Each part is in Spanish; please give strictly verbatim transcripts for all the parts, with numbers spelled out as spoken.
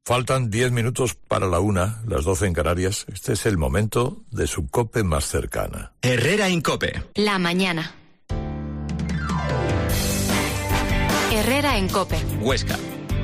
Faltan diez minutos para la una, las doce en Canarias. Este es el momento de su COPE más cercana. Herrera en COPE. La mañana. Herrera en COPE. Huesca.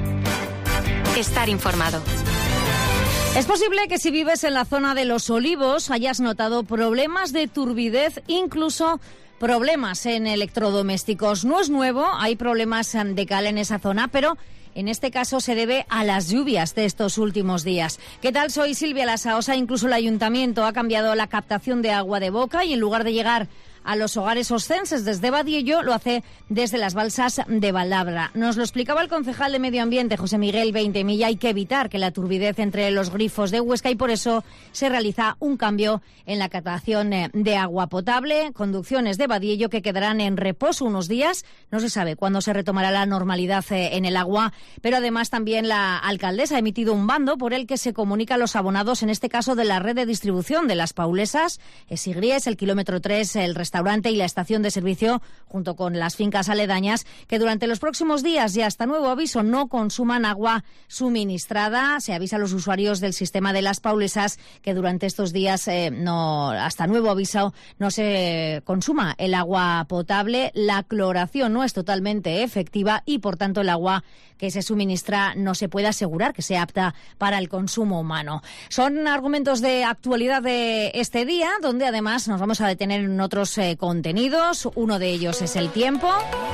Estar informado. Es posible que si vives en la zona de Los Olivos hayas notado problemas de turbidez, incluso problemas en electrodomésticos. No es nuevo, hay problemas de cal en esa zona, pero en este caso se debe a las lluvias de estos últimos días. ¿Qué tal? Soy Silvia Lasaosa. Incluso el ayuntamiento ha cambiado la captación de agua de boca y en lugar de llegar a los hogares oscenses desde Badiello, lo hace desde las balsas de Valdabra. Nos lo explicaba el concejal de Medio Ambiente, José Miguel Veintemilla. Hay que evitar que la turbidez entre los grifos de Huesca y por eso se realiza un cambio en la captación de agua potable. Conducciones de Badiello que quedarán en reposo unos días. No se sabe cuándo se retomará la normalidad en el agua, pero además también la alcaldesa ha emitido un bando por el que se comunica a los abonados, en este caso de la red de distribución de Las Paulesas, Esigries, el kilómetro tres, el restaurante y la estación de servicio, junto con las fincas aledañas, que durante los próximos días y hasta nuevo aviso no consuman agua suministrada. Se avisa a los usuarios del sistema de Las Paulesas que durante estos días, eh, no, hasta nuevo aviso, no se consuma el agua potable. La cloración no es totalmente efectiva y, por tanto, el agua que se suministra no se puede asegurar que sea apta para el consumo humano. Son argumentos de actualidad de este día, donde además nos vamos a detener en otros eh, contenidos. Uno de ellos es el tiempo.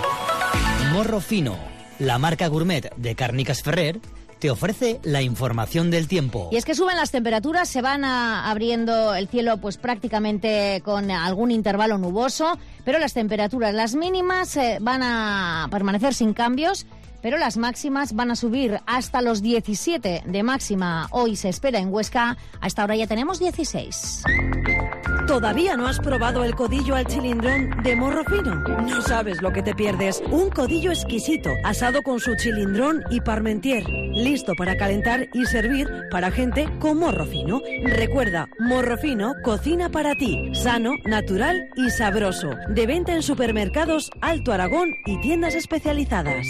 Morro Fino, la marca gourmet de Càrniques Ferrer, te ofrece la información del tiempo. Y es que suben las temperaturas, se van a, abriendo el cielo pues prácticamente con algún intervalo nuboso, pero las temperaturas, las mínimas, eh, van a permanecer sin cambios, pero las máximas van a subir hasta los diecisiete de máxima. Hoy se espera en Huesca, a esta hora ya tenemos dieciséis. ¿Todavía no has probado el codillo al chilindrón de Morro Fino? No sabes lo que te pierdes. Un codillo exquisito, asado con su chilindrón y parmentier, listo para calentar y servir para gente con morro fino. Recuerda, Morro Fino cocina para ti, sano, natural y sabroso. De venta en supermercados Alto Aragón y tiendas especializadas.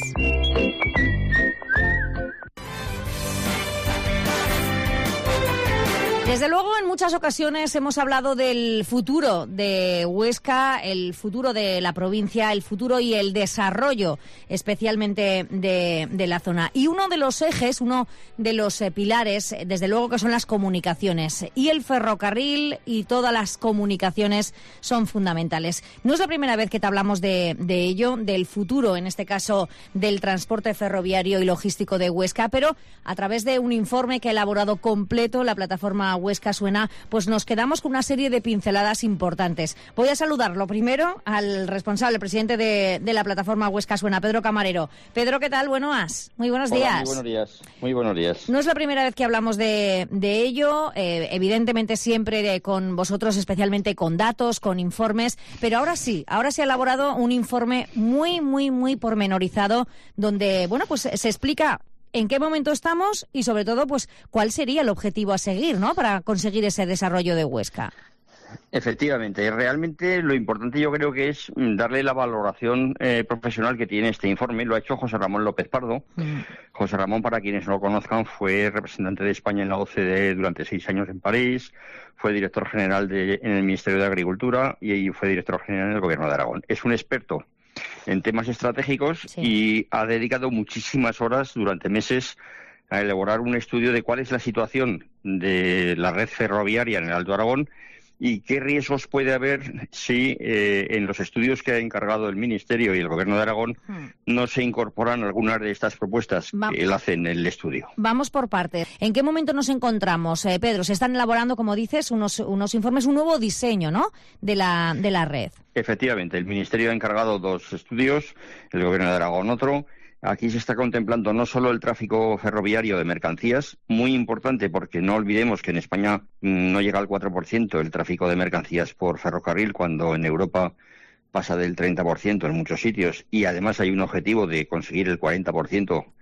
Desde luego, en muchas ocasiones hemos hablado del futuro de Huesca, el futuro de la provincia, el futuro y el desarrollo, especialmente de, de la zona. Y uno de los ejes, uno de los eh, pilares, desde luego que son las comunicaciones. Y el ferrocarril y todas las comunicaciones son fundamentales. No es la primera vez que te hablamos de, de ello, del futuro, en este caso, del transporte ferroviario y logístico de Huesca, pero a través de un informe que ha elaborado completo la plataforma Huesca Suena, pues nos quedamos con una serie de pinceladas importantes. Voy a saludar lo primero al responsable, presidente de, de la plataforma Huesca Suena, Pedro Camarero. Pedro, ¿qué tal? Buenas. Muy buenos Hola, días. Muy buenos días. Muy buenos días. No es la primera vez que hablamos de, de ello, eh, evidentemente siempre de, con vosotros, especialmente con datos, con informes, pero ahora sí, ahora se ha elaborado un informe muy, muy, muy pormenorizado, donde, bueno, pues se explica en qué momento estamos y, sobre todo, pues cuál sería el objetivo a seguir, ¿no?, para conseguir ese desarrollo de Huesca. Efectivamente, realmente lo importante yo creo que es darle la valoración eh, profesional que tiene este informe. Lo ha hecho José Ramón López Pardo. Mm. José Ramón, para quienes no lo conozcan, fue representante de España en la O C D E durante seis años en París, fue director general de, en el Ministerio de Agricultura y fue director general en el Gobierno de Aragón. Es un experto en temas estratégicos, sí, y ha dedicado muchísimas horas durante meses a elaborar un estudio de cuál es la situación de la red ferroviaria en el Alto Aragón y qué riesgos puede haber si eh, en los estudios que ha encargado el Ministerio y el Gobierno de Aragón hmm. no se incorporan algunas de estas propuestas Va- que él hace en el estudio. Vamos por partes. ¿En qué momento nos encontramos, eh, Pedro? Se están elaborando, como dices, unos, unos informes, un nuevo diseño, ¿no?, de la, de la red. Efectivamente, el Ministerio ha encargado dos estudios, el Gobierno de Aragón otro. Aquí se está contemplando no solo el tráfico ferroviario de mercancías, muy importante porque no olvidemos que en España no llega al cuatro por ciento el tráfico de mercancías por ferrocarril, cuando en Europa pasa del treinta por ciento en muchos sitios, y además hay un objetivo de conseguir el cuarenta por ciento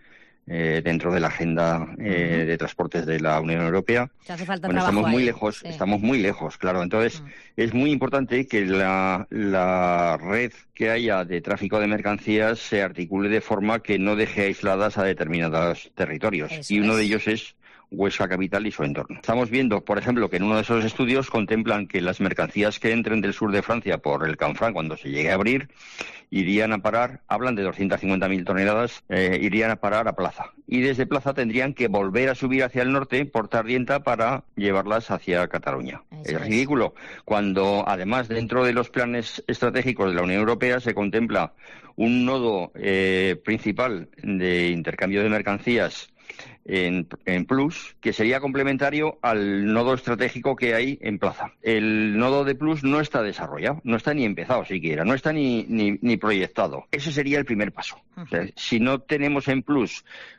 eh, dentro de la agenda eh, uh-huh. de transportes de la Unión Europea. Te hace falta bueno, trabajo estamos muy ahí. lejos, sí. estamos muy lejos, claro. Entonces, uh-huh. es muy importante que la, la red que haya de tráfico de mercancías se articule de forma que no deje aisladas a determinados territorios. Eso y uno es. de ellos es Huesca capital y su entorno. Estamos viendo, por ejemplo, que en uno de esos estudios contemplan que las mercancías que entren del sur de Francia por el Canfranc, cuando se llegue a abrir, irían a parar, hablan de doscientas cincuenta mil toneladas, eh, irían a parar a Plaza. Y desde Plaza tendrían que volver a subir hacia el norte por Tardienta para llevarlas hacia Cataluña. Eso es, es ridículo, cuando además dentro de los planes estratégicos de la Unión Europea se contempla un nodo eh, principal de intercambio de mercancías En, en Plus, que sería complementario al nodo estratégico que hay en Plaza. El nodo de Plus no está desarrollado, no está ni empezado siquiera, no está ni, ni, ni proyectado. Ese sería el primer paso. Uh-huh. O sea, si no tenemos en Plus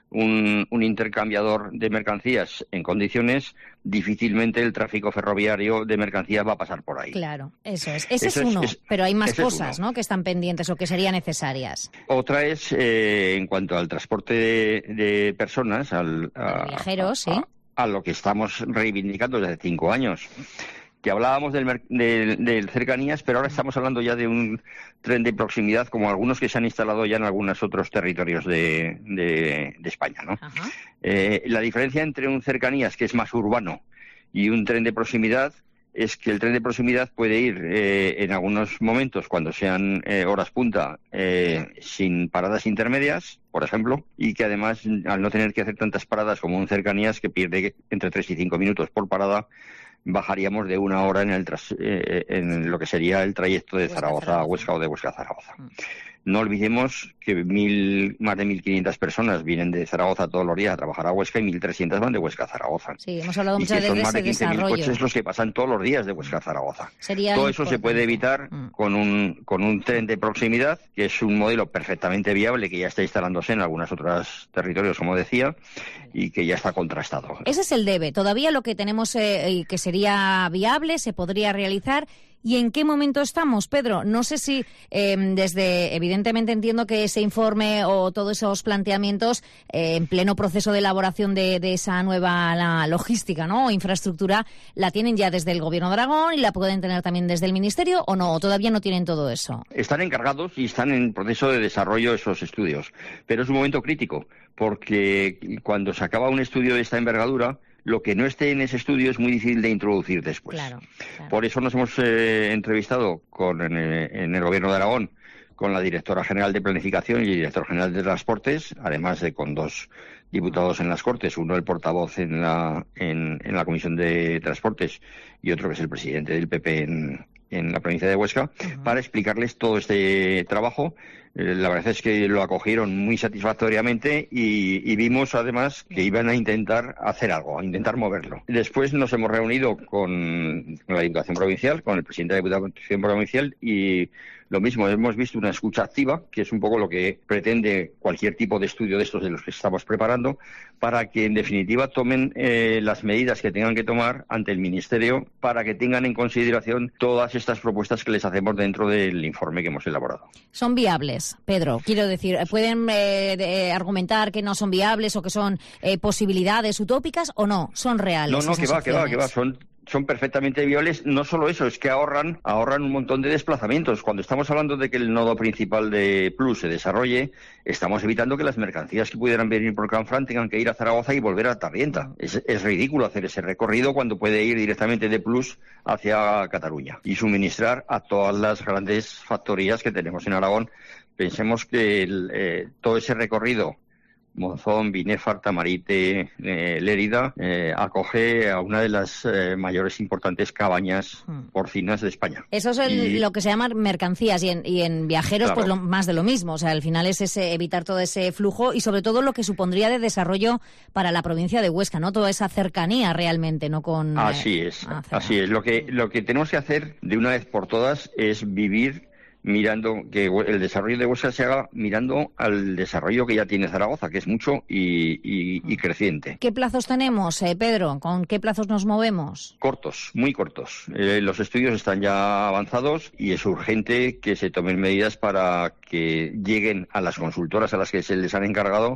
un, un intercambiador de mercancías en condiciones, difícilmente el tráfico ferroviario de mercancías va a pasar por ahí. Claro, eso es. Ese eso es uno, es, es, pero hay más cosas, ¿no?, que están pendientes o que serían necesarias. Otra es, eh, en cuanto al transporte de, de personas, al a, viajeros, a, ¿sí? A, a lo que estamos reivindicando desde cinco años. Que hablábamos del, del, del cercanías, pero ahora estamos hablando ya de un tren de proximidad, como algunos que se han instalado ya en algunos otros territorios de, de, de España, ¿no? Eh, la diferencia entre un cercanías, que es más urbano, y un tren de proximidad, es que el tren de proximidad puede ir eh, en algunos momentos, cuando sean eh, horas punta, eh, sin paradas intermedias, por ejemplo, y que además, al no tener que hacer tantas paradas como un cercanías, que pierde entre tres y cinco minutos por parada, bajaríamos de una hora en el tras, eh, en lo que sería el trayecto de Zaragoza a Huesca o de Huesca a Zaragoza. No olvidemos que mil, más de mil quinientas personas vienen de Zaragoza todos los días a trabajar a Huesca y mil trescientas van de Huesca a Zaragoza. Sí, hemos hablado y muchas veces de ese de ese desarrollo. coches los que pasan todos los días de Huesca a Zaragoza. Sería Todo eso importante. se puede evitar mm. con un con un tren de proximidad, que es un modelo perfectamente viable, que ya está instalándose en algunos otros territorios, como decía, y que ya está contrastado. Ese es el debe. Todavía lo que tenemos eh, que sería viable, se podría realizar. ¿Y en qué momento estamos, Pedro? No sé si eh, desde, evidentemente entiendo que ese informe o todos esos planteamientos eh, en pleno proceso de elaboración de, de esa nueva la logística, ¿no?, o infraestructura, la tienen ya desde el Gobierno de Aragón y la pueden tener también desde el Ministerio, ¿o no? ¿O todavía no tienen todo eso? Están encargados y están en proceso de desarrollo esos estudios. Pero es un momento crítico, porque cuando se acaba un estudio de esta envergadura, lo que no esté en ese estudio es muy difícil de introducir después. Claro, claro. Por eso nos hemos eh, entrevistado con, en, en el Gobierno de Aragón con la Directora General de Planificación y el Director General de Transportes, además de con dos diputados en las Cortes, uno el portavoz en la, en, en la Comisión de Transportes y otro que es el presidente del P P en, en la provincia de Huesca, uh-huh. para explicarles todo este trabajo. La verdad es que lo acogieron muy satisfactoriamente y, y vimos además que iban a intentar hacer algo, a intentar moverlo. Después nos hemos reunido con, con la Diputación Provincial, con el presidente de la Diputación Provincial, y lo mismo, hemos visto una escucha activa, que es un poco lo que pretende cualquier tipo de estudio de estos de los que estamos preparando, para que en definitiva tomen eh, las medidas que tengan que tomar ante el Ministerio para que tengan en consideración todas estas propuestas que les hacemos dentro del informe que hemos elaborado. Son viables, Pedro, quiero decir, ¿pueden eh, de, argumentar que no son viables o que son eh, posibilidades utópicas o no? ¿Son reales? No, no, que va, que va, que va, son... son perfectamente viables. No solo eso, es que ahorran ahorran un montón de desplazamientos. Cuando estamos hablando de que el nodo principal de Plus se desarrolle, estamos evitando que las mercancías que pudieran venir por Canfranc tengan que ir a Zaragoza y volver a Tardienta. Es, es ridículo hacer ese recorrido cuando puede ir directamente de Plus hacia Cataluña y suministrar a todas las grandes factorías que tenemos en Aragón. Pensemos que el, eh, todo ese recorrido, Monzón, Binefar, Tamarite, eh, Lérida, eh, acoge a una de las eh, mayores importantes cabañas hmm. porcinas de España. Eso es el, y... lo que se llama mercancías, y en, y en viajeros, claro, pues lo, más de lo mismo. O sea, al final es ese, evitar todo ese flujo y sobre todo lo que supondría de desarrollo para la provincia de Huesca, ¿no? Toda esa cercanía realmente, ¿no? Con Así eh, es, así es. Lo que, lo que tenemos que hacer de una vez por todas es vivir mirando que el desarrollo de Huesca se haga mirando al desarrollo que ya tiene Zaragoza, que es mucho y, y, y creciente. ¿Qué plazos tenemos, eh, Pedro? ¿Con qué plazos nos movemos? Cortos, muy cortos. Eh, los estudios están ya avanzados y es urgente que se tomen medidas para que lleguen a las consultoras a las que se les han encargado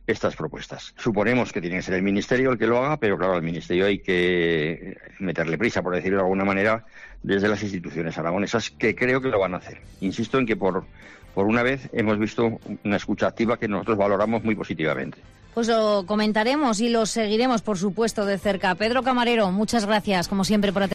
estas propuestas. Suponemos que tiene que ser el Ministerio el que lo haga, pero claro, al Ministerio hay que meterle prisa, por decirlo de alguna manera, desde las instituciones aragonesas, que creo que lo van a hacer. Insisto en que por, por una vez hemos visto una escucha activa que nosotros valoramos muy positivamente. Pues lo comentaremos y lo seguiremos, por supuesto, de cerca. Pedro Camarero, muchas gracias, como siempre, por atender.